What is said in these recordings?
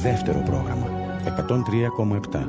δεύτερο πρόγραμμα 103,7.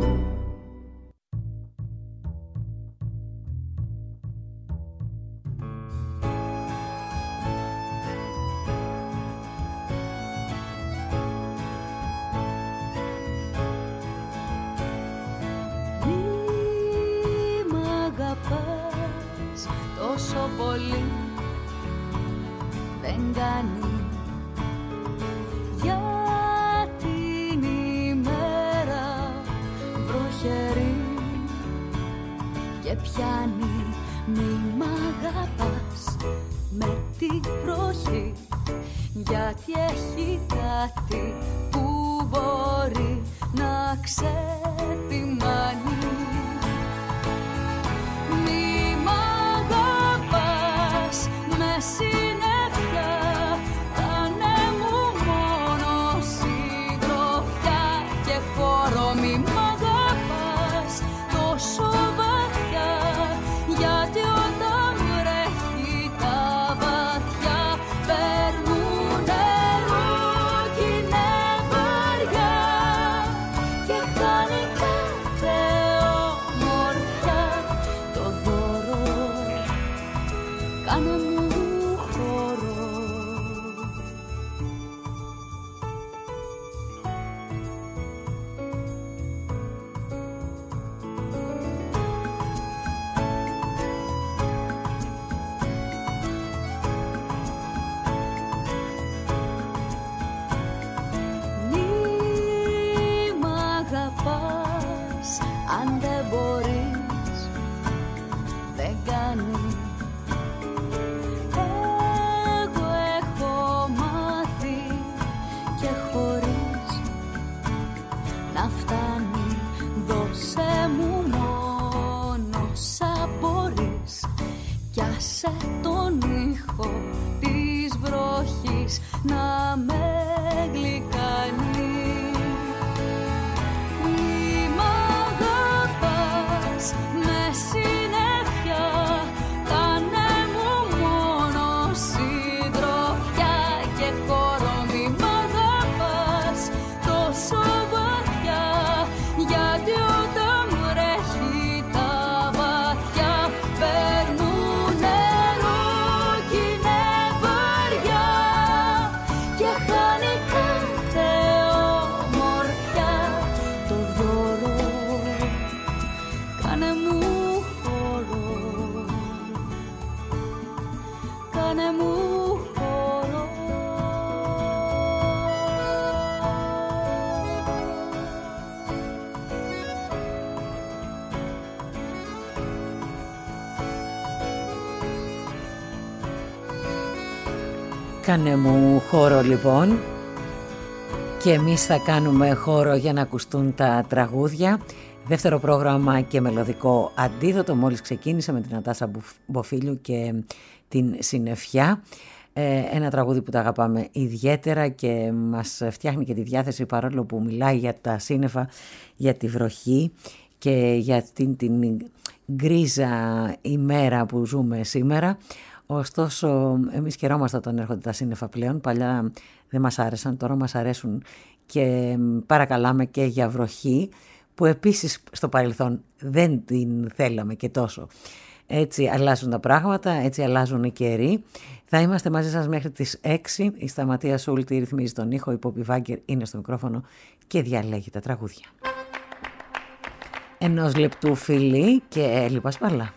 Κάνε μου χώρο λοιπόν, και εμείς θα κάνουμε χώρο για να ακουστούν τα τραγούδια. Δεύτερο πρόγραμμα και μελωδικό αντίδοτο μόλις ξεκίνησε με την Νατάσα Μποφίλιου και την Συννεφιά. Ένα τραγούδι που τα αγαπάμε ιδιαίτερα και μας φτιάχνει και τη διάθεση, παρόλο που μιλάει για τα σύννεφα, για τη βροχή και για την γκρίζα ημέρα που ζούμε σήμερα. Ωστόσο, εμείς χαιρόμαστε όταν έρχονται τα σύννεφα πλέον. Παλιά δεν μας άρεσαν, τώρα μας αρέσουν και παρακαλάμε και για βροχή, που επίσης στο παρελθόν δεν την θέλαμε και τόσο. Έτσι αλλάζουν τα πράγματα, έτσι αλλάζουν οι καιροί. Θα είμαστε μαζί σας μέχρι τις 6. Η Σταματία Σούλτη ρυθμίζει τον ήχο, η Πόπη Βάγκερ είναι στο μικρόφωνο και διαλέγει τα τραγούδια. Ενός λεπτού φιλί και Έλλη Πασπαλά.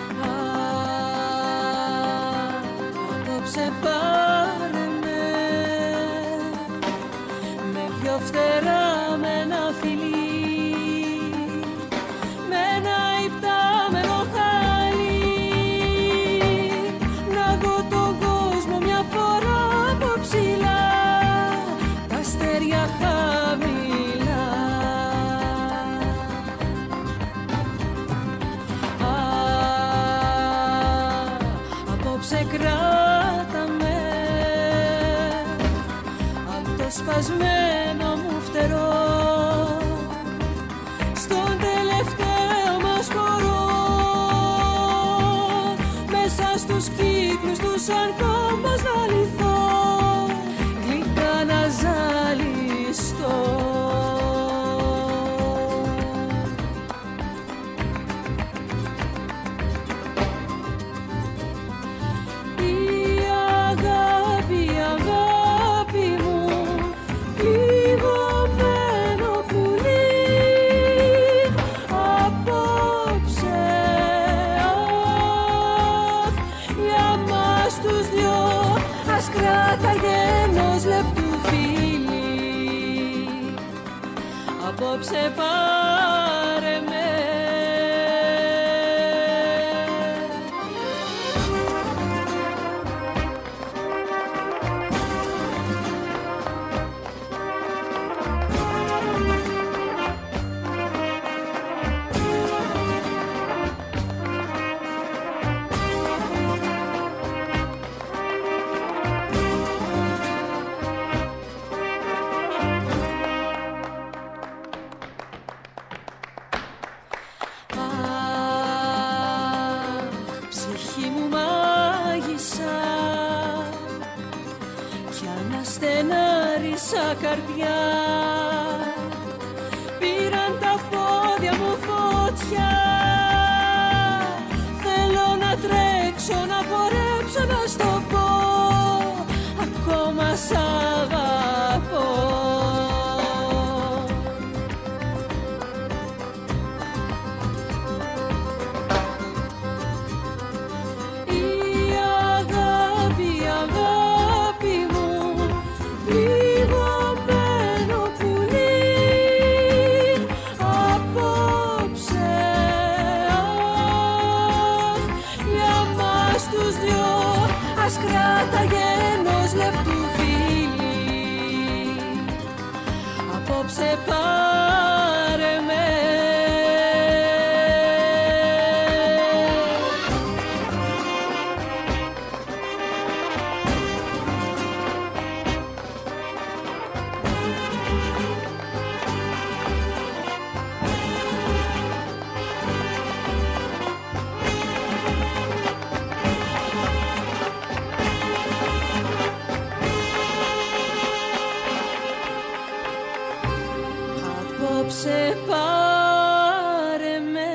Πάρε με Απόψε κράτα με απ' το σπασμένο μου φτερό, στον τελευταίο μας χορό, μέσα στους κύκλους τους σαν κόμπος να λυθώ, γλυκά να ζαλιστώ. Απόψε πάρε με. Καρδιά, πήραν τα πόδια μου φωτιά. Θέλω να τρέξω, να πορέψω, να στο πω, ακόμα σ' αγαπώ. Η αγάπη, η αγάπη μου, κράταγε ενός λεπτού φίλη. Απόψε πάρε με. Απόψε πάρε με.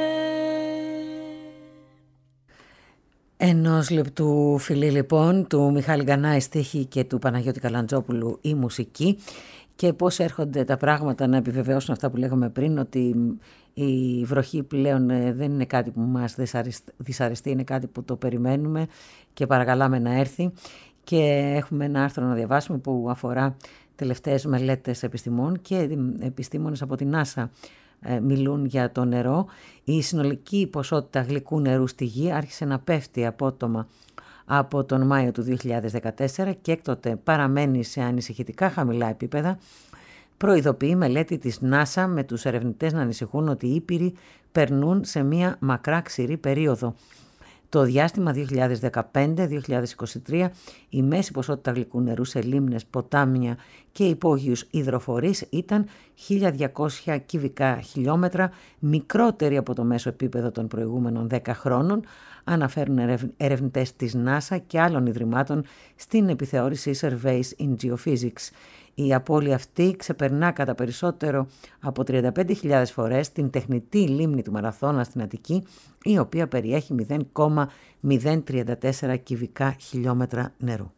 Ενός λεπτού φιλί λοιπόν, του Μιχάλη Γκανάη στίχη και του Παναγιώτη Καλαντζόπουλου η μουσική. Και πώς έρχονται τα πράγματα να επιβεβαιώσουν αυτά που λέγαμε πριν, ότι η βροχή πλέον δεν είναι κάτι που μας δυσαρεστεί, είναι κάτι που το περιμένουμε και παρακαλάμε να έρθει. Και έχουμε ένα άρθρο να διαβάσουμε που αφορά τελευταίες μελέτες επιστημών, και επιστήμονες από την NASA μιλούν για το νερό. Η συνολική ποσότητα γλυκού νερού στη γη άρχισε να πέφτει απότομα από τον Μάιο του 2014 και έκτοτε παραμένει σε ανησυχητικά χαμηλά επίπεδα. Προειδοποιεί μελέτη της NASA με τους ερευνητές να ανησυχούν ότι οι ήπειροι περνούν σε μια μακρά ξηρή περίοδο. Το διάστημα 2015-2023 η μέση ποσότητα γλυκού νερού σε λίμνες, ποτάμια και υπόγειους υδροφορείς ήταν 1.200 κυβικά χιλιόμετρα, μικρότερη από το μέσο επίπεδο των προηγούμενων 10 χρόνων, αναφέρουν ερευνητές της NASA και άλλων ιδρυμάτων στην επιθεώρηση Surveys in Geophysics. Η απώλεια αυτή ξεπερνά κατά περισσότερο από 35.000 φορές την τεχνητή λίμνη του Μαραθώνα στην Αττική, η οποία περιέχει 0,034 κυβικά χιλιόμετρα νερού.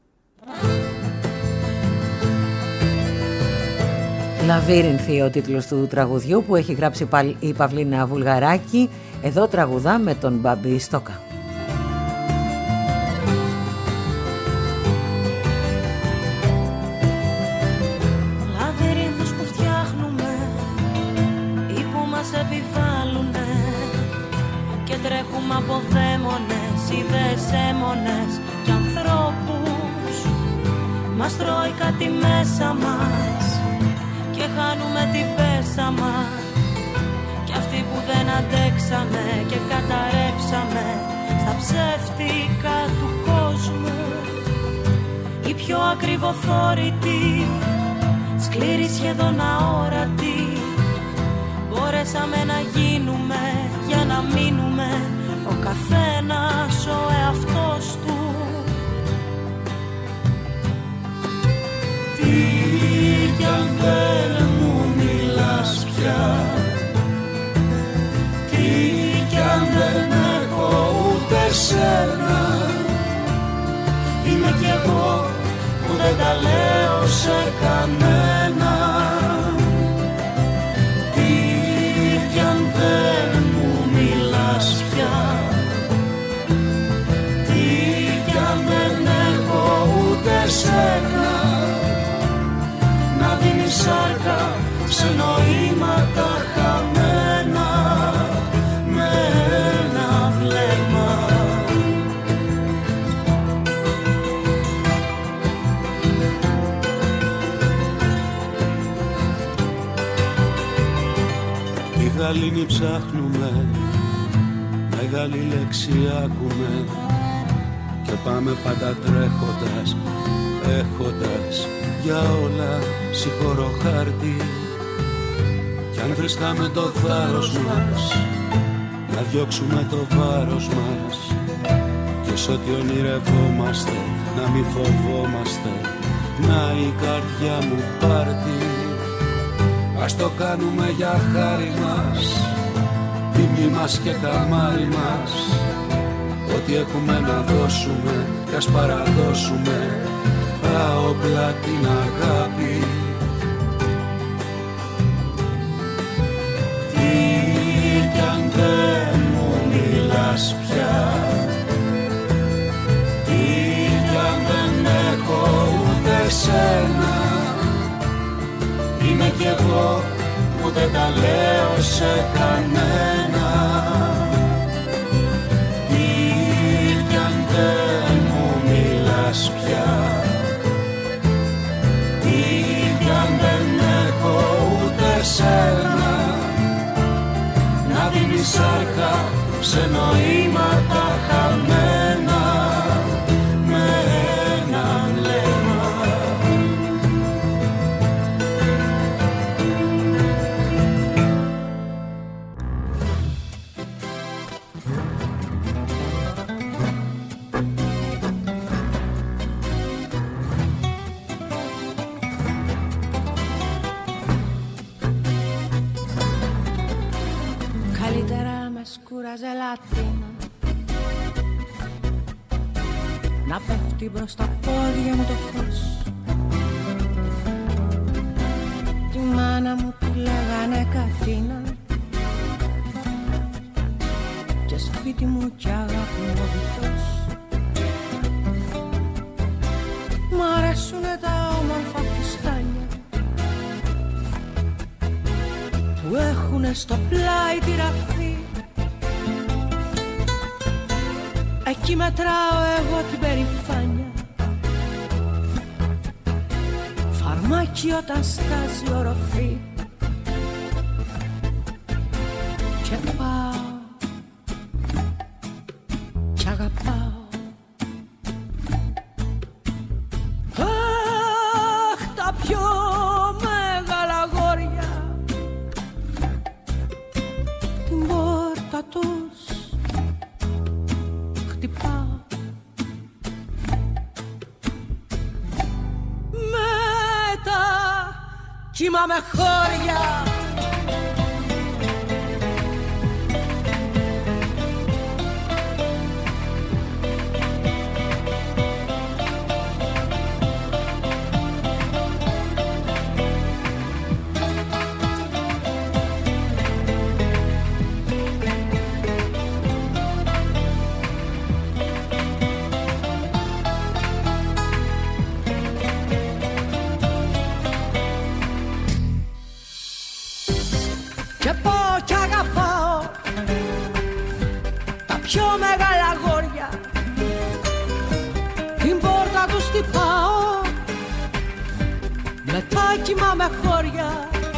Λαβύρινθη ο τίτλος του τραγουδιού που έχει γράψει η Παυλίνα Βουλγαράκη. Εδώ τραγουδά με τον Μπάμπη Στόκα. Λαβύρινθους που φτιάχνουμε ή που μας επιβάλλουνε και τρέχουμε από δαίμονες, ιδέες έμονες και ανθρώπους. Μας τρώει κάτι μέσα μας και χάνουμε την πέσα μας. Κι αυτοί που δεν αντέξαμε και καταρρεύσαμε στα ψεύτικα πιο ακριβοθόρητη, σκληρή σχεδόν αόρατη. Μπορέσαμε να γίνουμε για να μείνουμε, ο καθένας ο εαυτός του. Τι κι αν δεν μου μιλάς πια, τι κι αν δεν έχω ούτε σένα, είμαι κι εγώ που δεν τα λέω σε κανένα. Τι κι αν δεν μου μιλάς πια, τι κι αν δεν έχω ούτε σένα, να δίνει σάρκα σε νοήματα χαμένα με ένα βλέμμα. Τη γαλήνη ψάχνουμε, μεγάλη λέξη άκουμε και πάμε πάντα τρέχοντας, έχοντας για όλα συγχωρώ χάρτη. Κι αν βρίσκαμε το θάρρος μας, να διώξουμε το βάρος μας, και σ' ό,τι ονειρευόμαστε να μην φοβόμαστε, να η καρδιά μου πάρτι. Ας το κάνουμε για χάρη μας, τιμή μας και καμάρι μας, ό,τι έχουμε να δώσουμε κι ας παραδώσουμε τα όπλα την αγάπη. Τι κι αν δεν μου μιλάς πια, τι κι αν δεν έχω ούτε σένα, είμαι κι εγώ που δεν τα λέω σε κανένα. Τι κι αν δεν μου μιλάς πια, τι κι αν δεν έχω ούτε σένα, να δίνει σάρκα σε νοήματα χαμένα με ένα βλέμμα. Ζελάτινα να πέφτει μπρος στα πόδια μου το φως. Τη μάνα μου τη λέγανε Κατίνα και σπίτι μου κι αγάπη μου ο βυθός. Μ' αρέσουνε τα όμορφα φουστάνια που έχουνε στο πλάι τη ραφή. Εκεί μετράω εγώ την περηφάνεια, φαρμάκι όταν στάζει οροφή. Και πάω κι αγαπάω. Αχ, τα πιο μεγάλα αγόρια την πόρτα τους χτυπάω. Μετά κοιμάμαι χώρια. Και πάω κι αγαπάω τα πιο μεγάλα αγόρια, την πόρτα τους χτυπάω. Μετά κοιμάμαι χώρια.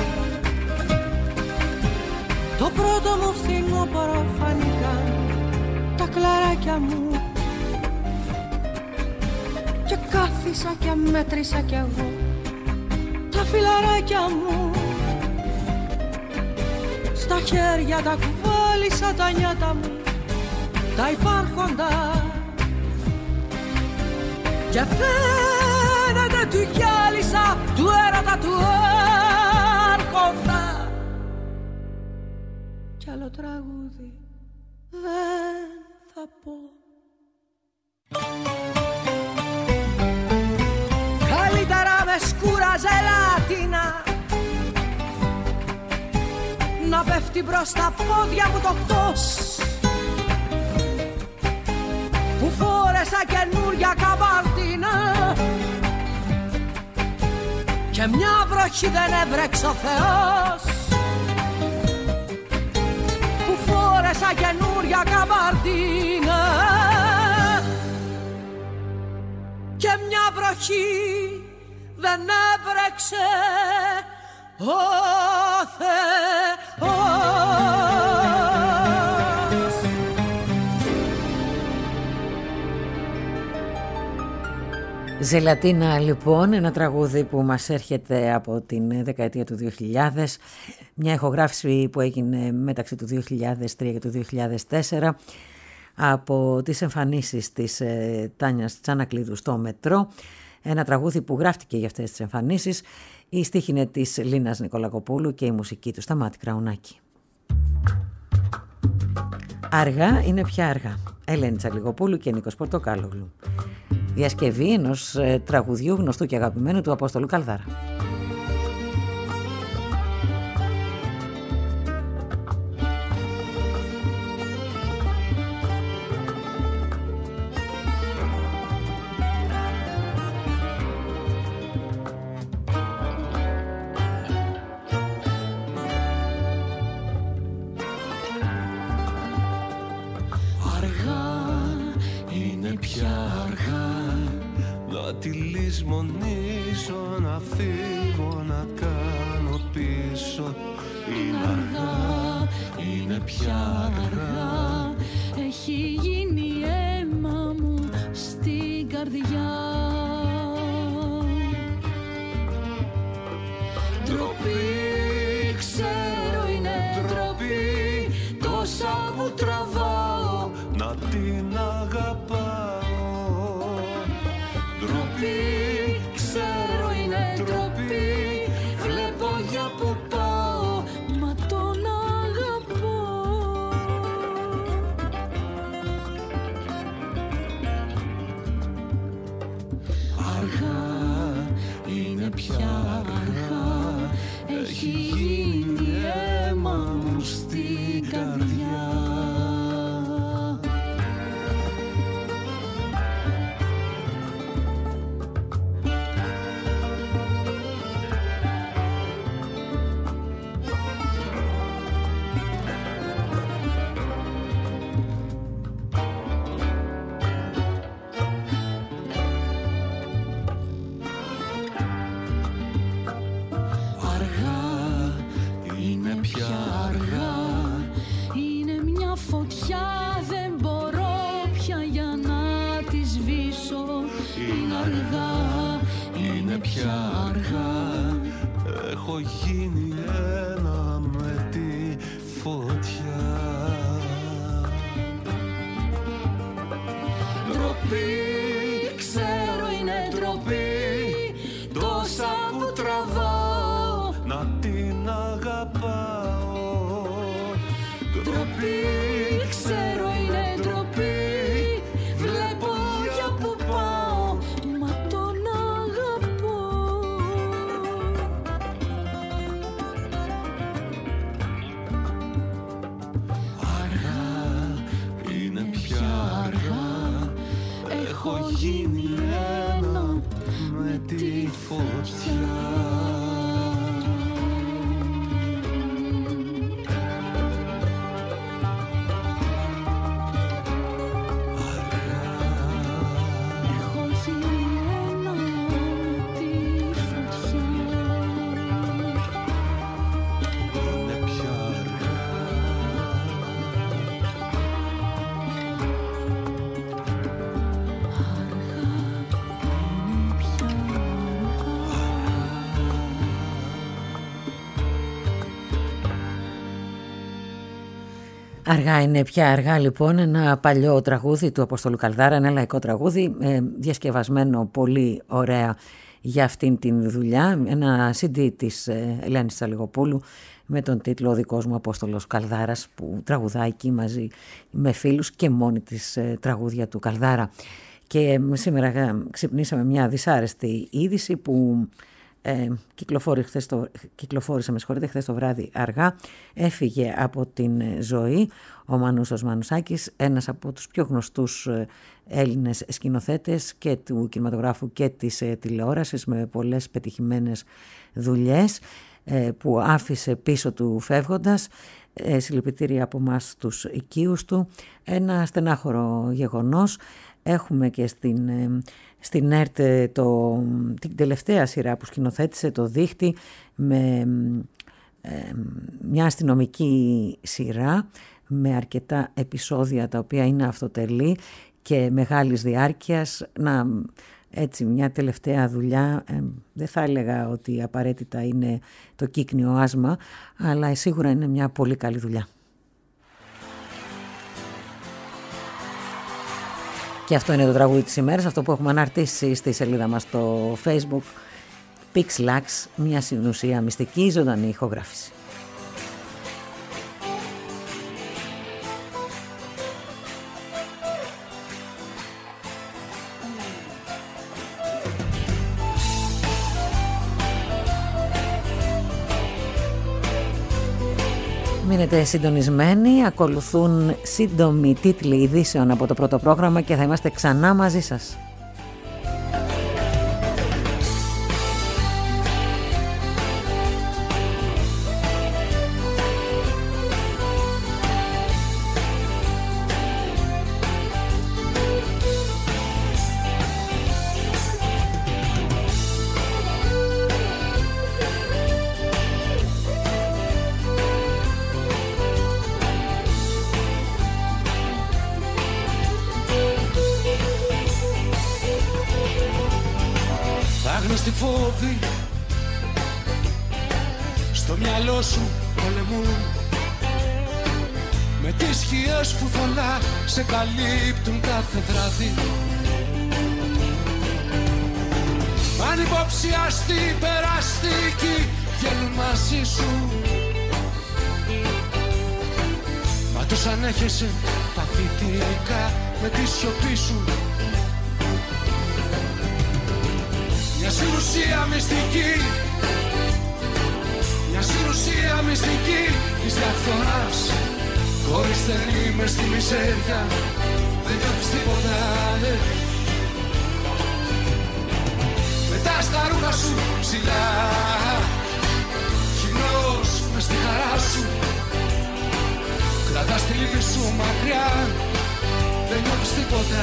Το πρώτο μου φθινόπωρο φανικά τα κλαράκια μου και κάθισα και μέτρησα κι εγώ τα φιλαράκια μου. Στα χέρια τα κουβάλισα τα νιάτα μου, τα υπάρχοντα, και φαίνεται του γυάλισα του έρωτα του άρχοντα. Κι άλλο τραγούδι δεν θα πω. Καλύτερα με σκούρα ζελάτινα να πέφτει μπρος στα πόδια μου το φως που φόρεσα καινούρια καμπάρτινα και μια βροχή δεν έβρεξε ο Θεός, που φόρεσα καινούρια καμπάρτινα και μια βροχή δεν έβρεξε ο Θεός. Ζελατίνα λοιπόν, ένα τραγούδι που μας έρχεται από την δεκαετία του 2000, μια ηχογράφηση που έγινε μεταξύ του 2003 και του 2004 από τις εμφανίσεις της Τάνιας Τσανακλείδου στο Μετρό, ένα τραγούδι που γράφτηκε για αυτές τις εμφανίσεις. Η στίχη είναι της Λίνας Νικολακοπούλου και η μουσική του Σταμάτη Κραουνάκη. Αργά είναι πια αργά. Ελένη Τσαλιγοπούλου και Νίκος Πορτοκάλογλου. Διασκευή ενός τραγουδιού γνωστού και αγαπημένου του Απόστολου Καλδάρα. Τη λησμονήσω, να φύγω, να κάνω πίσω. Είναι αργά, είναι πια αργά. Έχει γίνει αίμα μου στην καρδιά. Ντροπή, ξέρω είναι ντροπή, τόσα που τραβάω να την αγαπάω. Ντροπή, ξέρω είναι ντροπή, βλέπω για που πάω, μα τον αγαπώ. Αργά, είναι πια αργά, έχει γίνει αίμα μου στην καρδιά. Έχω γίνει ένα με τη φωτιά. Ντροπή, ξέρω είναι ντροπή, τόσα που τραβάω να την αγαπάω. Ντροπή, ξέρω είναι ντροπή, βλέπω για που πάω, μα τον αγαπώ. Αργά, είναι πια αργά, έχω γίνει ένα με τη φωτιά. Αργά είναι πια αργά, λοιπόν, ένα παλιό τραγούδι του Αποστόλου Καλδάρα, ένα λαϊκό τραγούδι διασκευασμένο πολύ ωραία για αυτήν την δουλειά, ένα CD της Ελένης Τσαλιγοπούλου με τον τίτλο «Ο δικός μου Απόστολος Καλδάρας», που τραγουδάει εκεί μαζί με φίλους και μόνη της τραγούδια του Καλδάρα. Και σήμερα ξυπνήσαμε μια δυσάρεστη είδηση που κυκλοφόρησε χθες το βράδυ αργά. Έφυγε από την ζωή ο Μανούσος Μανουσάκης, ένας από τους πιο γνωστούς Έλληνες σκηνοθέτες και του κινηματογράφου και της τηλεόρασης, με πολλές πετυχημένες δουλειές που άφησε πίσω του φεύγοντας. Συλληπιτήρια από μας τους οικείους του. Ένα στενάχωρο γεγονός. Έχουμε και στην ΕΡΤ την τελευταία σειρά που σκηνοθέτησε, το Δίχτυ, με μια αστυνομική σειρά με αρκετά επεισόδια τα οποία είναι αυτοτελή και μεγάλης διάρκειας. Έτσι, μια τελευταία δουλειά, δεν θα έλεγα ότι απαραίτητα είναι το κύκνιο άσμα, αλλά σίγουρα είναι μια πολύ καλή δουλειά. Και αυτό είναι το τραγούδι της ημέρας, αυτό που έχουμε αναρτήσει στη σελίδα μας στο Facebook, Pixlax, μια στην ουσία μυστική ζωντανή ηχογράφηση. Μείνετε συντονισμένοι, ακολουθούν σύντομοι τίτλοι ειδήσεων από το πρώτο πρόγραμμα και θα είμαστε ξανά μαζί σας. Άγνωστοι φόβοι στο μυαλό σου πολεμούν, με τις σκιές που θολά σε καλύπτουν κάθε βράδυ. Ανυποψιαστοί περαστικοί βγαίνουν μαζί σου, μα τους ανέχεσαι παθητικά με τη σιωπή σου. Μια συνουσία μυστική, μια συνουσία μυστική της διαφθοράς. Χωρίς θέλει μες στη μιζέρια, δεν νιώθεις τίποτα, ναι. Μετά στα ρούχα σου ψηλά, χειμνός μες στη χαρά σου. Κρατάς τη λύπη σου μακριά, δεν νιώθεις τίποτα.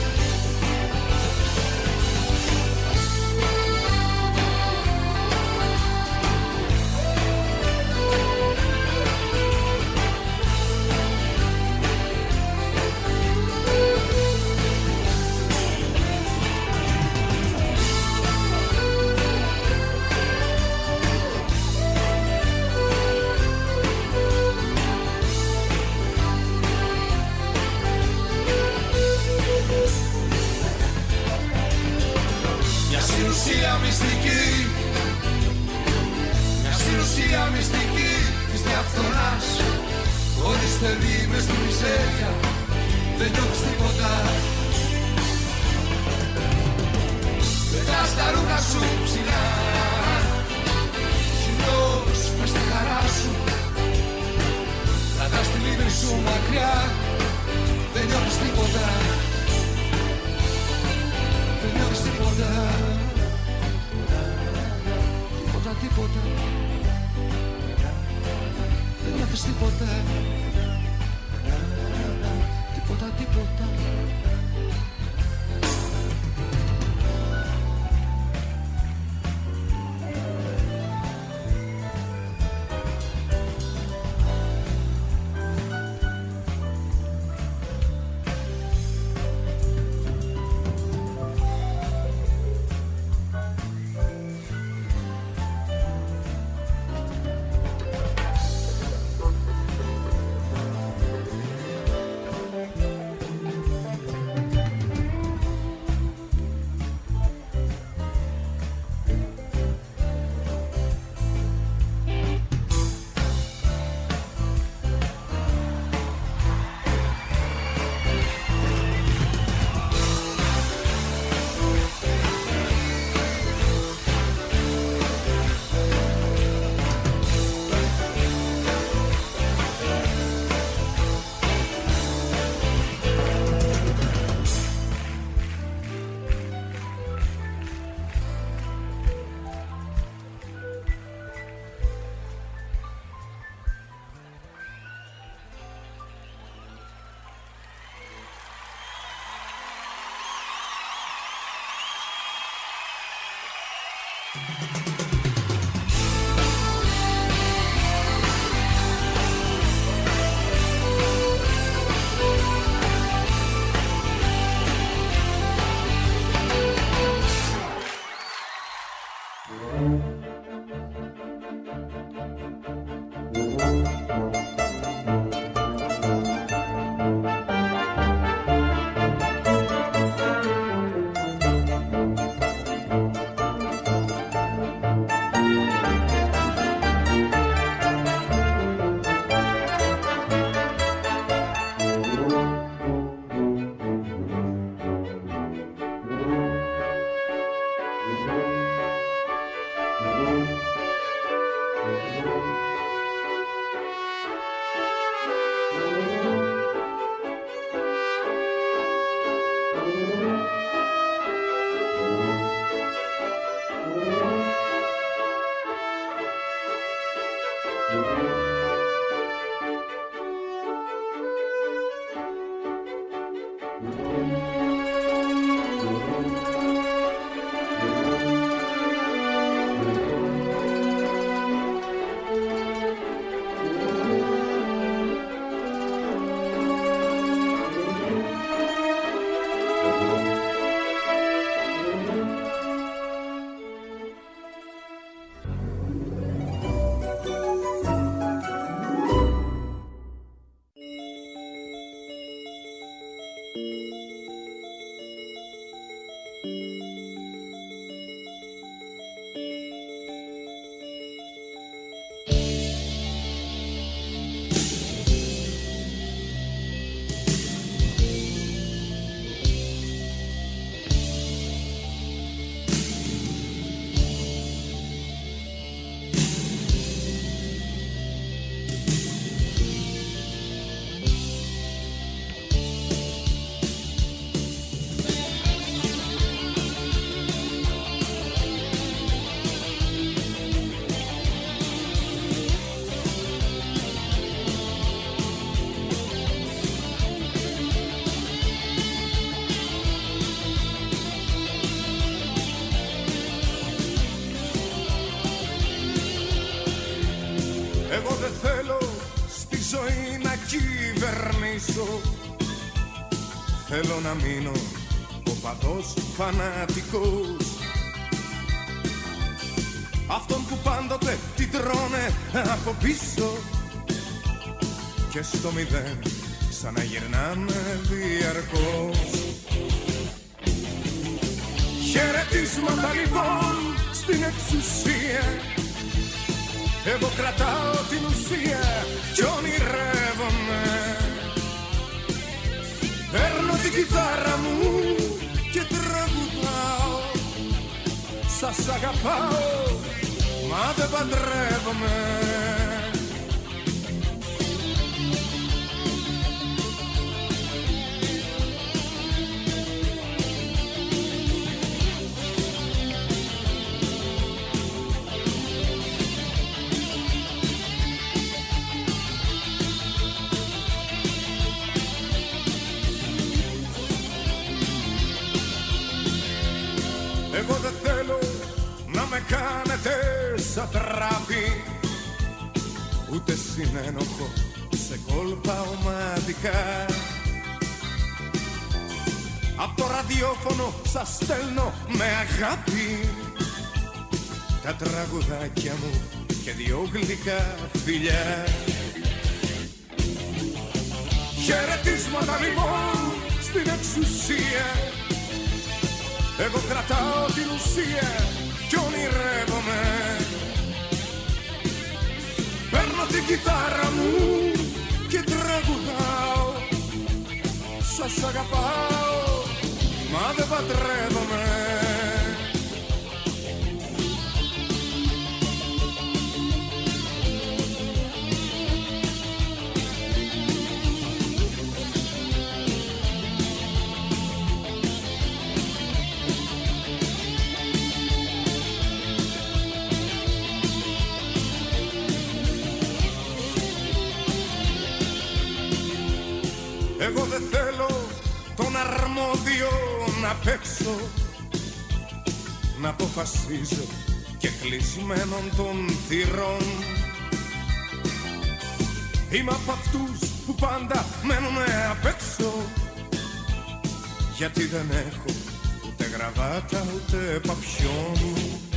Μια συνουσία μυστική της διαφθοράς. Χωρίς θέλει μες στη μιζέρια, δεν νιώθεις τίποτα. Πετάς τα ρούχα σου ψηλά, χειμνός μες στη χαρά σου. Κρατάς τη λύπη σου μακριά, δεν νιώθεις τίποτα. Δεν νιώθεις τίποτα. Τίποτα, δεν νιώθεις τίποτα. Τίποτα, τίποτα. να κυβερνήσω. Θέλω να μείνω οπαδός φανατικός, αυτόν που πάντοτε την τρώνε από πίσω και στο μηδέν σαν να γυρνάμε διαρκώς. Χαιρετίσματα λοιπόν στην εξουσία, εγώ κρατάω την ουσία κι ονειρεύομαι. Παίρνω την κιθάρα μου και τραγουδάω, σας αγαπάω μα δεν παντρεύομαι. Εγώ δεν θέλω να με κάνετε σατράπη, ούτε συνένοχο σε κόλπα ομαδικά. Απ' το ραδιόφωνο σας στέλνω με αγάπη τα τραγουδάκια μου και δυο γλυκά φιλιά. Χαιρετίσματα λοιπόν στην εξουσία, εγώ κρατάω την ουσία κι ονειρεύομαι. Παίρνω την κιθάρα μου και τραγουδάω, σας αγαπάω μα δεν παντρεύομαι. Εγώ δεν θέλω τον αρμόδιο να παίξω, να αποφασίζω και κλεισμένων των θυρών. Είμαι από αυτούς που πάντα μένουνε απ' έξω, γιατί δεν έχω ούτε γραβάτα ούτε παπιόν.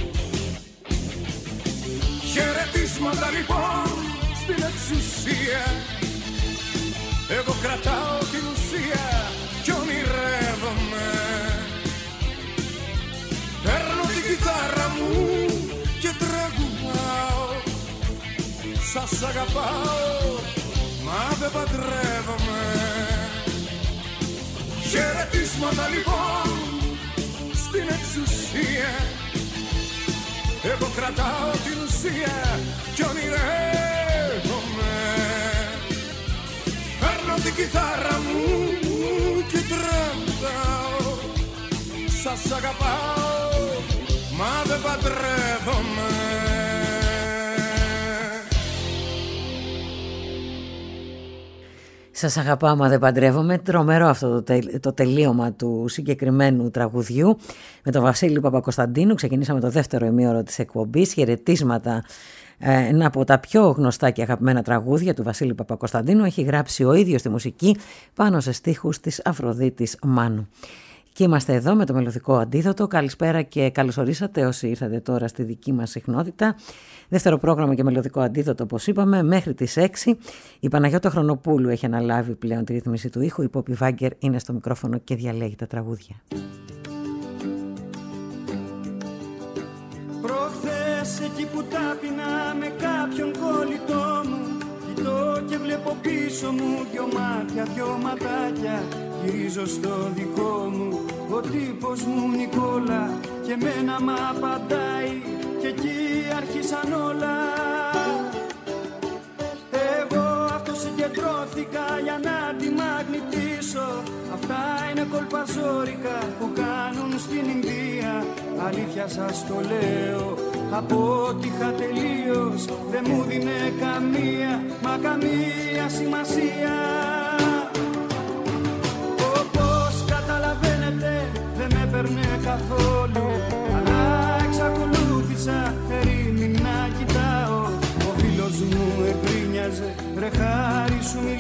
Χαιρετίσματα λοιπόν στην εξουσία, εγώ κρατάω την ουσία κι ονειρεύομαι. Παίρνω την κιθάρα μου και τραγουδάω, σας αγαπάω μα δεν παντρεύομαι. Χαιρετίσματα λοιπόν στην εξουσία, εγώ κρατάω την ουσία κι ονειρεύομαι. Παίρνω την κιθάρα μου και τραγουδάω, σας αγαπάω μα δεν παντρεύομαι. Σας αγαπάω μα δεν παντρεύομαι. Τρομερό αυτό το τελείωμα του συγκεκριμένου τραγουδιού με τον Βασίλη Παπακοσταντίνου. Ξεκινήσαμε το δεύτερο ημίωρο της εκπομπής. Χαιρετίσματα, ένα από τα πιο γνωστά και αγαπημένα τραγούδια του Βασίλη Παπακοσταντίνου. Έχει γράψει ο ίδιος τη μουσική πάνω σε στίχους της Αφροδίτης Μάνου. Και είμαστε εδώ με το μελωδικό αντίδοτο. Καλησπέρα και καλώς ορίσατε όσοι ήρθατε τώρα στη δική μας συχνότητα. Δεύτερο πρόγραμμα και μελωδικό αντίδοτο, όπως είπαμε, μέχρι τις 6. Η Παναγιώτα Χρονοπούλου έχει αναλάβει πλέον τη ρύθμιση του ήχου. Η Πόπη Βάγκερ είναι στο μικρόφωνο και διαλέγει τα τραγούδια. Προχθές εκεί που τάπινα με κάποιον κολλητό μου, κοιτώ και βλέπω πίσω μου δυο μάτια, δυο ματάκια. Γυρίζω στο δικό μου, ο τύπος μου Νικόλα, και μένα μ' απαντάει και εκεί άρχισαν όλα. Εγώ αυτό συγκεντρώθηκα για να τη μαγνητήσω. Αυτά είναι κολπαζόρικα που κάνουν στην Ινδία. Αλήθεια σας το λέω, απότυχα τελείως. Δεν μου δίνε καμία, μα καμία σημασία. Όπως καταλαβαίνετε δεν με παίρνε καθόλου, αλλά εξακολούθησα ερήμην να κοιτάω. Ο φίλος μου εγκρίνιαζε, ρε χάρη σου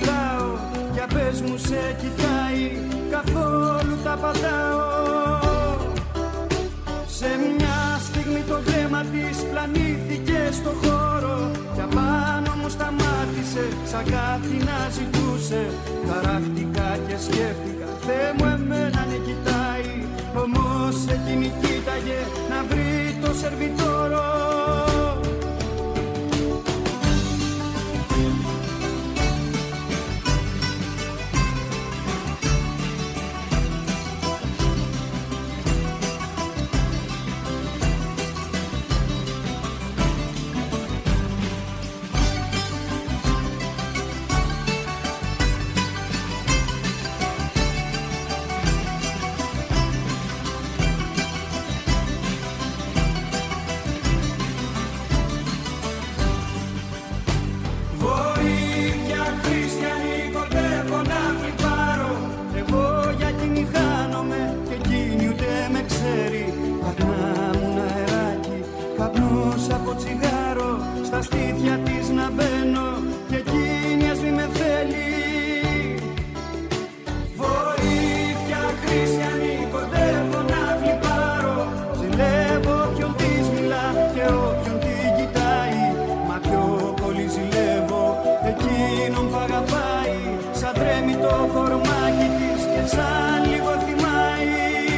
Για πες μου, σε κοιτάει, καθόλου τα πατάω. Σε μια στιγμή το βλέμμα της πλανήθηκε στο χώρο κι απάνω μου σταμάτησε σαν κάτι να ζητούσε. Ταράχτηκα και σκέφτηκα, Θεέ μου εμένα ναι κοιτάει, όμως εκείνη κοίταγε να βρει το σερβιτόρο. Από τσιγάρο στα στήθια της να μπαίνω και εκείνη ας μη με θέλει. Βοήθεια χριστιανή, κοντεύω να φλιπάρω. Ζηλεύω όποιον της μιλά και όποιον την κοιτάει, μα πιο πολύ ζηλεύω εκείνον που αγαπάει. Σαν τρέμει το κορμάκι της και σαν λίγο θυμάει.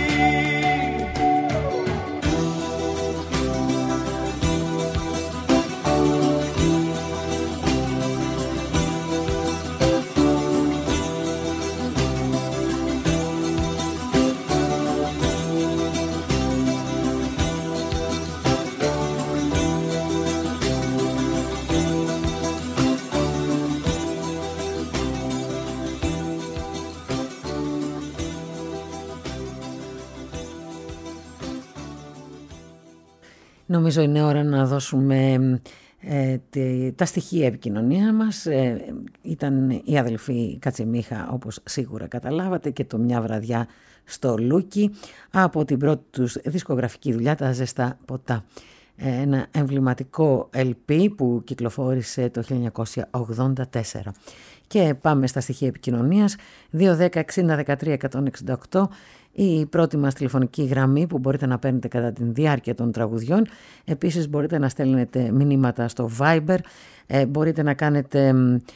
Νομίζω είναι ώρα να δώσουμε τα στοιχεία επικοινωνία μας. Ήταν η αδελφή Κατσιμίχα, όπως σίγουρα καταλάβατε, και το Μια βραδιά στο Λούκι από την πρώτη τους δισκογραφική δουλειά, Τα ζεστά ποτά. Ένα εμβληματικό LP που κυκλοφόρησε το 1984. Και πάμε στα στοιχεία επικοινωνίας. 210-60-13-168 η πρώτη μας τηλεφωνική γραμμή που μπορείτε να παίρνετε κατά τη διάρκεια των τραγουδιών. Επίσης μπορείτε να στέλνετε μηνύματα στο Viber, μπορείτε να κάνετε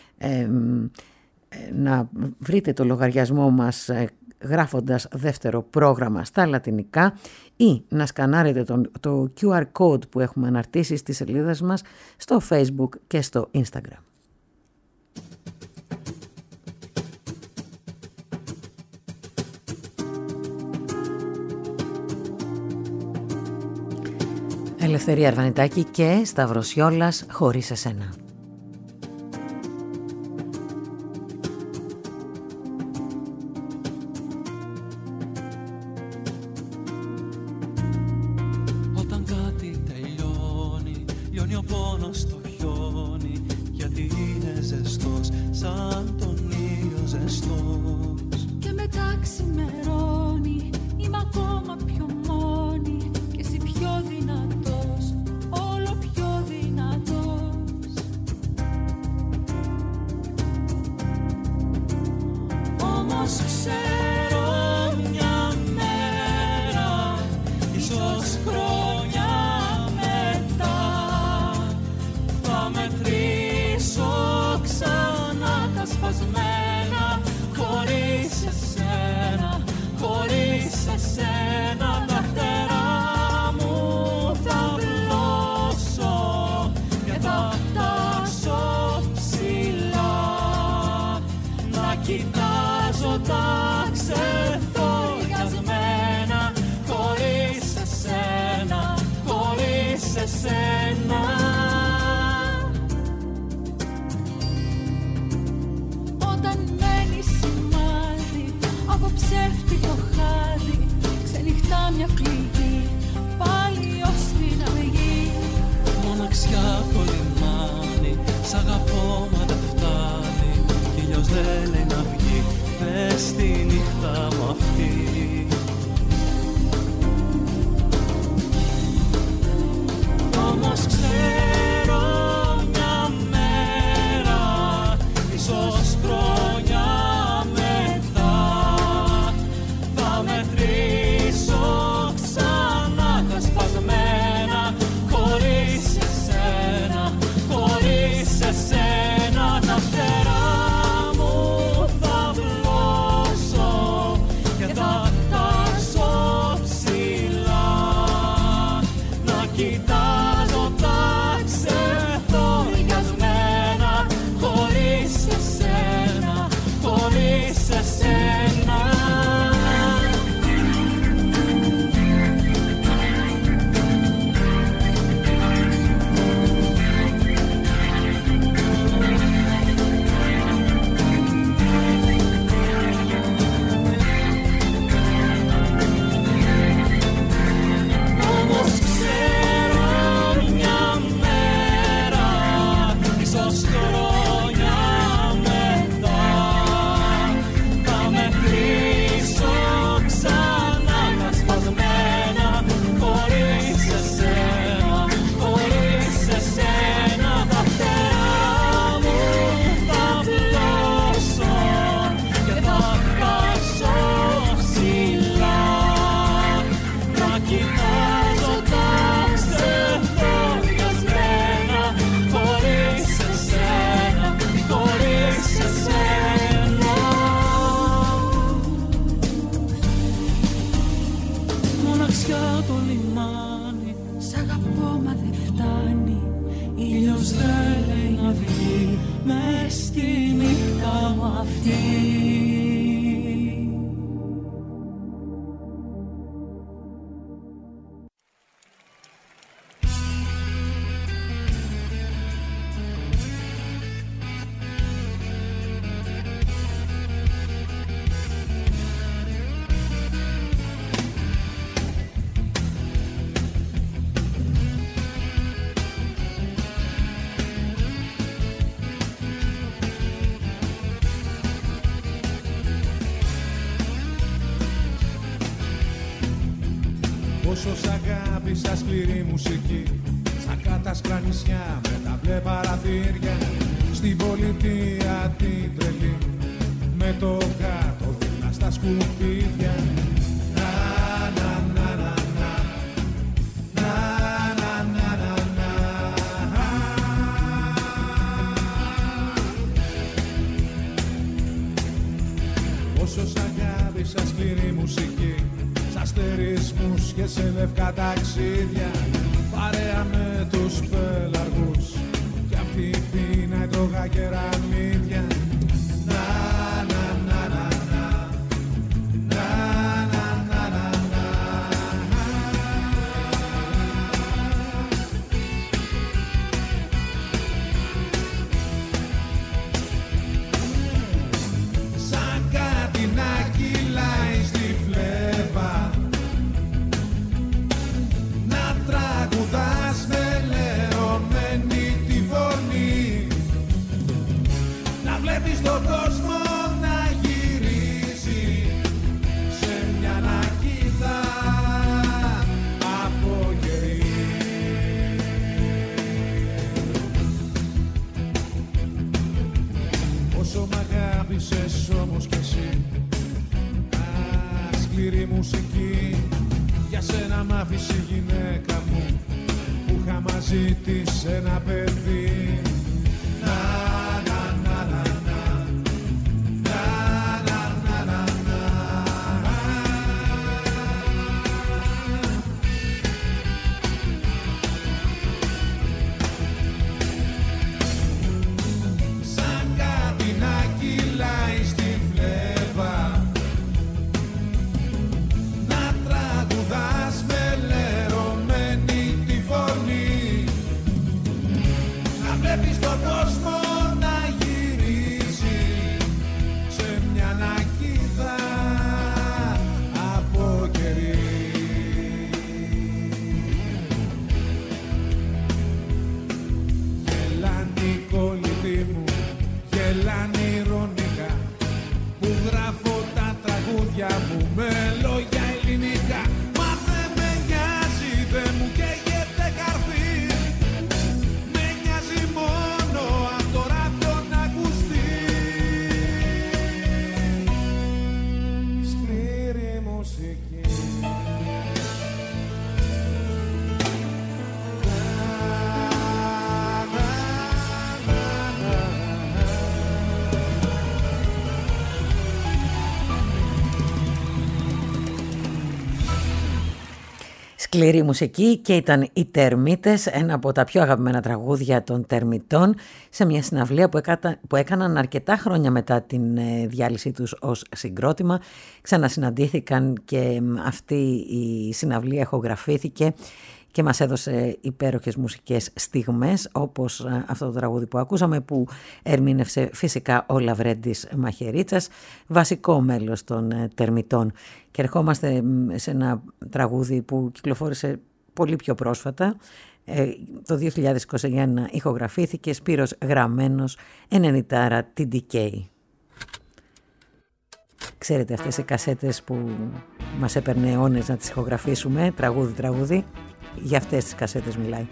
να βρείτε το λογαριασμό μας γράφοντας δεύτερο πρόγραμμα στα λατινικά ή να σκανάρετε το QR code που έχουμε αναρτήσει στις σελίδες μας στο Facebook και στο Instagram. Ελευθερία Αρβανιτάκη και Σταυροσιόλας, Χωρίς εσένα. Όταν κάτι τελειώνει, λιώνει ο πόνος στο χιόνι, γιατί είναι ζεστός σαν τον ήλιο ζεστός. Και μετά ξημερώνει, είμαι ακόμα πιο μόνη και εσύ πιο δυνατός, όλο πιο δυνατός. Όμως ξέρω μια μέρα, ίσως χρόνια μετά, θα μετρήσω ξανά τα σπασμένα. Χωρίς εσένα, χωρίς εσένα, τα φτερά μου θα πλώσω και θα φτάσω ψηλά, να κοιτάζω τα ξεθοριασμένα. Χωρίς εσένα, χωρίς εσένα. Όταν μένει σημάδι από ψεύτικο χάδι, ξενυχτά μια πληγή, πάλι ως την αυγή. Μοναξιά το λιμάνι, σ' αγαπώ μα δεν φτάνει, κι ήλιος δεν λέει να βγει, μες στη νύχτα μου αυτή. Όμως ξέρω μια μέρα, ίσως χρόνια αυτή. Πόσο σ' αγάπησα σκληρή μουσική, στα κάτασπρα νησιά με τα μπλε παραθύρια, στην πολιτεία την τρελή, με το κάτω δίπλα στα σκουπίδια. Να, να, να, να, να, να, να, να, να. Πόσο σ' αγάπησα σκληρή μουσική, αστερισμούς και σε λευκά ταξίδια, παρέα με τους πελαργούς κι απ' την πείνα έτρωγα κεραμίδια. Να, να, να, να, να, να, να, να, να. Σαν κάτι να κυλάει στη φλέβα, τραγουδάς με λερωμένη τη φωνή, να βλέπεις τον κόσμο να γυρίζει σε μια νακίδα από γερί. Όσο μ' αγάπησες όμως κι εσύ, σκληρή μουσική, για σένα μ' άφησε η γυναίκα μου που είχα μαζί της ένα παιδί. Να, να, να, να, να, να, να, να, να. Σαν κάτι να κυλάει στη φλέβα, να τραγουδάς με λερωμένη τη φωνή, να βλέπεις τον κόσμο να γυρίζει σε μια νακίδα από κερί. Γελάνε οι κολλητοί μου, γελάνε ηρωνικά, που γράφω τα τραγούδια μου με λόγια ελληνικά. Μα δεν με νοιάζει, δεν μου καίγεται καρφί, με νοιάζει μόνο αν το ράδιο να ακουστεί. Σκληρή μουσική, Σκληρή μουσική και ήταν οι Τερμίτες, ένα από τα πιο αγαπημένα τραγούδια των Τερμιτών, σε μια συναυλία που έκαναν αρκετά χρόνια μετά την διάλυσή τους ως συγκρότημα. Ξανασυναντήθηκαν και αυτή η συναυλία ηχογραφήθηκε και μας έδωσε υπέροχες μουσικές στιγμές, όπως αυτό το τραγούδι που ακούσαμε, που ερμήνευσε φυσικά ο Λαβρέντης Μαχαιρίτσας, βασικό μέλος των Τερμιτών. Και ερχόμαστε σε ένα τραγούδι που κυκλοφόρησε πολύ πιο πρόσφατα. Το 2021 ηχογραφήθηκε, Σπύρος Γραμμένος, 90 TDK. Ξέρετε αυτές οι κασέτες που μας έπαιρνε αιώνες να τις ηχογραφήσουμε, τραγούδι, για αυτές τις κασέτες μιλάει.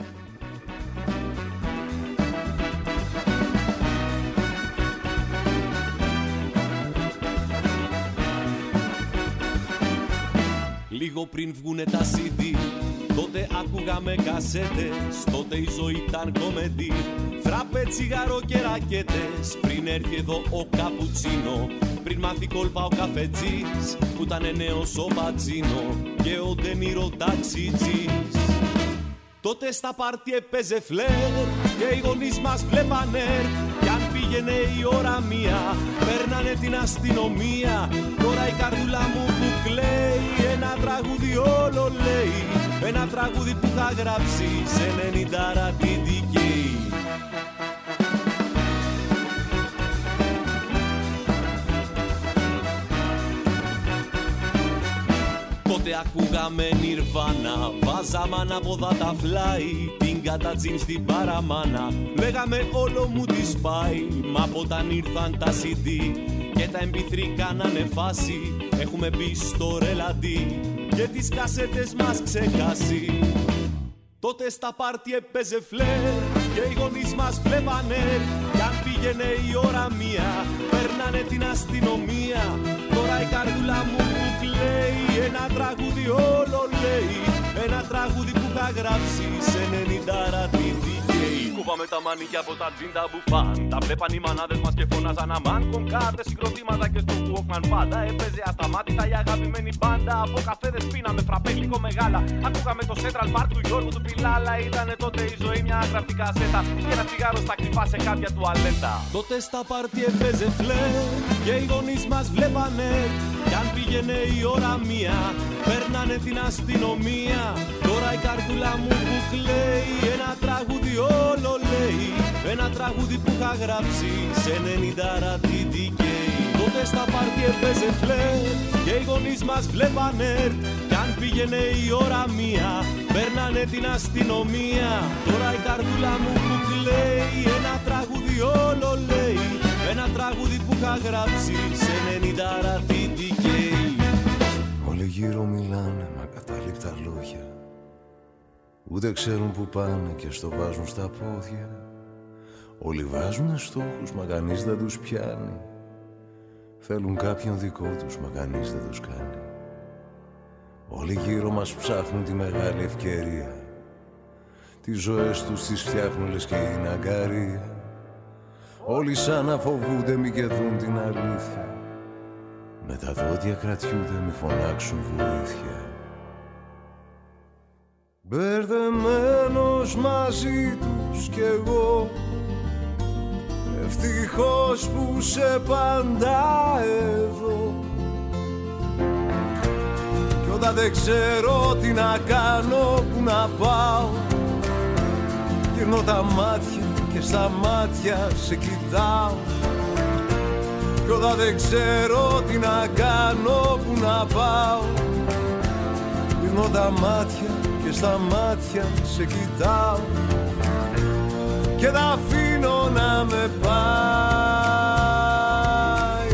Λίγο πριν βγουνε τα CD, τότε άκουγαμε κασέτες, τότε η ζωή ήταν κομεντή. Φράπε, τσιγάρο και ρακέτες, πριν έρθει εδώ ο καπουτσίνο, πριν μάθει κόλπα ο καφετζής, που ήταν νέος ο Μπατζίνο και ο Ντενίρο ταξιτζής. Τότε στα πάρτι έπαιζε φλερ και οι γονείς μας βλέπανε, κι αν πήγε πήγαινε η ώρα μία, παίρνανε την αστυνομία. Τώρα η καρδούλα μου που κλαίει, ένα τραγούδι όλο λέει. Ένα τραγούδι που θα γράψει σε 90 την δικαίη. Τότε ακούγαμε Nirvana, βάζαμε ανάποδα τα φλάι, την κατατζίν στην παραμάνα. Λέγαμε όλο μου τη σπάει, μα από όταν ήρθαν τα CD και τα MP3 κάνανε φάση, έχουμε μπει στο ρελαντί και τις κασέτες μας ξεχάσει. Τότε στα πάρτι έπαιζε φλερ και οι γονείς μας βλέπανε. Κι αν πήγαινε η ώρα μία, παίρνανε την αστυνομία. Τώρα η καρδούλα μου που κλαίει, ένα τραγούδι όλο λέει. Ένα τραγούδι που θα γράψει σε 90 την δικαίη. Κόβαμε τα μανίκια από τα τζίντα μπουφάν. Τα βλέπαν οι μανάδες μας και φώναζαν αμάν. Κονκάρτες, συγκροτήματα και στο Walkman πάντα έπαιζε ασταμάτητα η αγαπημένη μπάντα. Από καφέδες πίναμε φραπέ γλυκό μεγάλα. Ακούγαμε το Central Park του Γιώργου του Πιλάλα. Ήτανε τότε η ζωή μια γραφτή κασέτα και ένα τσιγάρο στα κρυφά σε κάποια τουαλέτα. Τότε στα πάρτι έπαιζε φλερ και οι γονείς μας βλέπανε. Κι αν πήγαινε η ώρα μία, παίρνανε την αστυνομία. Τώρα η καρδούλα μου που κλαίει, ένα τραγούδι όλο λέει. Ένα τραγούδι που είχα γράψει σε 90 την δικαίη. Τότε στα πάρτι έπαιζε φλερ και οι γονείς μας βλέπανε. Κι αν πήγαινε η ώρα μία, παίρνανε την αστυνομία. Τώρα η καρδούλα μου που κλαίει, ένα τραγούδι όλο λέει. Ένα τραγούδι που είχα γράψει σε 90 την δικαίη. Όλοι γύρω μιλάνε με ακατάληπτα λόγια. Ούτε ξέρουν που πάνε και στο βάζουν στα πόδια. Όλοι βάζουνε στόχους μα κανείς δεν τους πιάνει. Θέλουν κάποιον δικό τους μα κανείς δεν τους κάνει. Όλοι γύρω μας ψάχνουν τη μεγάλη ευκαιρία. Τις ζωές τους τις φτιάχνουν λες και είναι αγκαρία. Όλοι σαν να φοβούνται μη και δουν την αλήθεια. Με τα δόντια κρατιούνται μη φωνάξουν βοήθεια. Μπερδεμένος μαζί τους κι εγώ. Ευτυχώς που σε πάντα εδώ. Κι όταν δεν ξέρω τι να κάνω, που να πάω, γυρνώ τα μάτια και στα μάτια σε κοιτάω. Κι όταν δεν ξέρω τι να κάνω, που να πάω, γυρνώ τα μάτια και στα μάτια σε κοιτάω. Και τα αφήνω να με πάει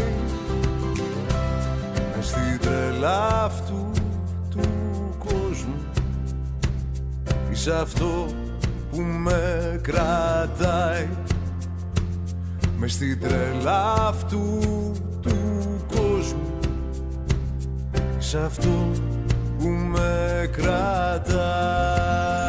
μες στην τρελά αυτού του κόσμου. Είσαι αυτό που με κρατάει μες στην τρελά αυτού του κόσμου. Είσαι αυτό που με κρατάει.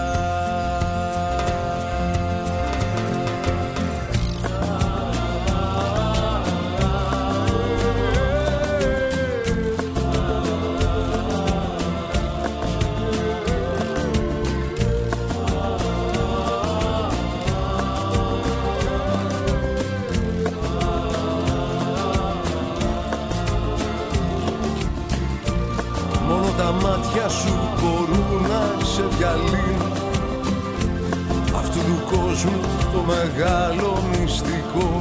Τα μάτια σου μπορούν να σε διαλύνουν αυτού του κόσμου το μεγάλο μυστικό.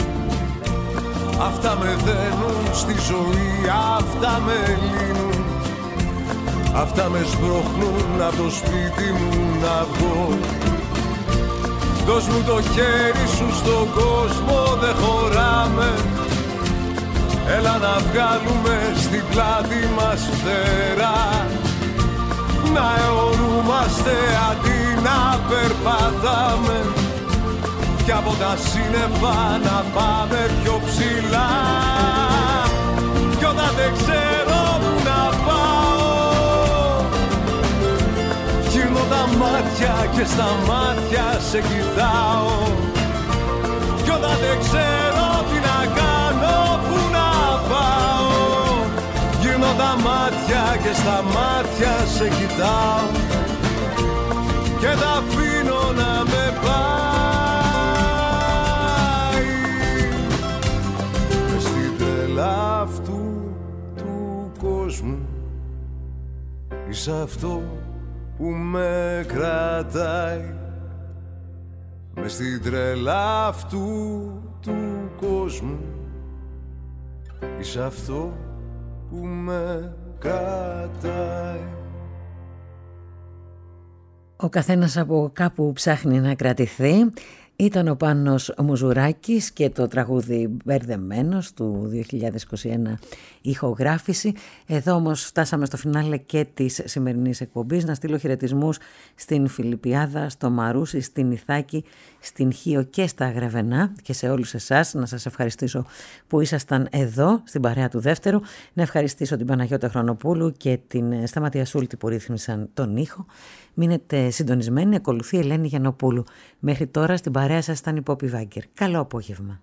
Αυτά με δένουν στη ζωή, αυτά με λύνουν. Αυτά με σμπρώχνουν από το σπίτι μου να βγω. Δώσ' μου το χέρι σου στον κόσμο, δεν χωράμε. Έλα να βγάλουμε στην πλάτη μας φτερά. Να αιωρούμαστε αντί να περπατάμε. Κι από τα σύννεφα να πάμε πιο ψηλά. Κι όταν δεν ξέρω που να πάω, γυρνώ τα μάτια και στα μάτια σε κοιτάω. Κι όταν δεν ξέρω τι να κάνω, που να πάω, γυρνώ τα μάτια και στα μάτια σε κοιτάω. Και τα αφήνω να με πάει. κόσμου. Είσαι αυτό που με κρατάει μες στην τρέλα αυτού του κόσμου. Είσαι αυτό που με κρατάει. Ο καθένας από κάπου ψάχνει να κρατηθεί. Ήταν ο Πάνος Μουζουράκης και το τραγούδι «Μπερδεμένος» του 2021 ηχογράφηση. Εδώ όμως φτάσαμε στο φινάλε και της σημερινής εκπομπής. Να στείλω χαιρετισμούς στην Φιλιππιάδα, στο Μαρούσι, στην Ιθάκη, στην Χίο και στα Γρεβενά και σε όλους εσάς. Να σας ευχαριστήσω που ήσασταν εδώ στην παρέα του δεύτερου. Να ευχαριστήσω την Παναγιώτα Χρονοπούλου και την Σταματία Σούλτη που ρύθμισαν τον ήχο. Μείνετε συντονισμένοι, ακολουθεί η Ελένη Γιαννοπούλου. Μέχρι τώρα στην παρέα σας ήταν η Πόπη Βάγκερ. Καλό απόγευμα.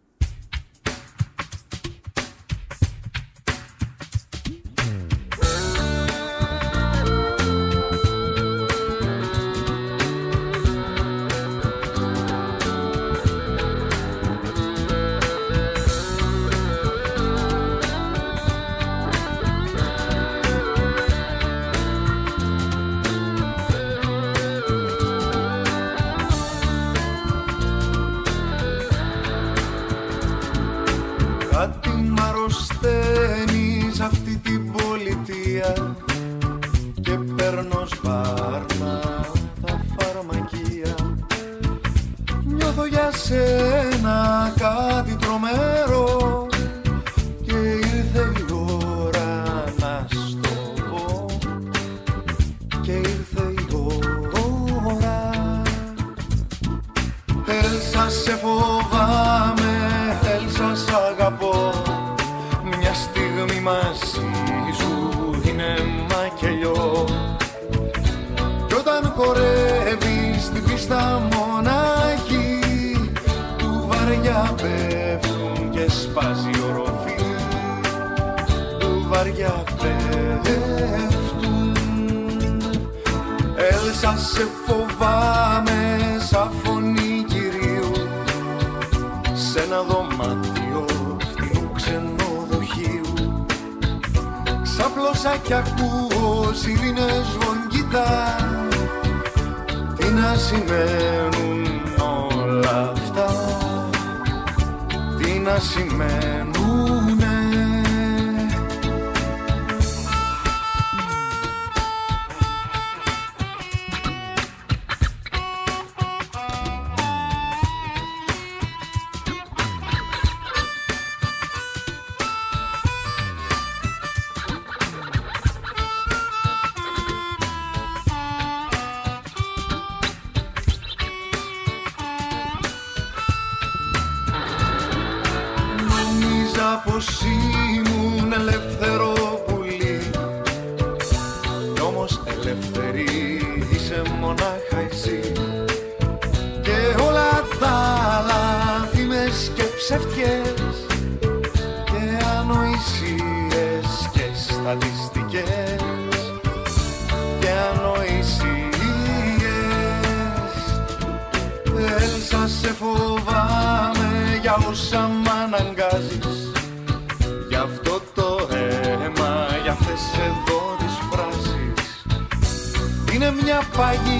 Κι ακούω σιρήνες βογγητά. Τι να σημαίνουν όλα αυτά, τι να σημαίνουνε. Παγίδα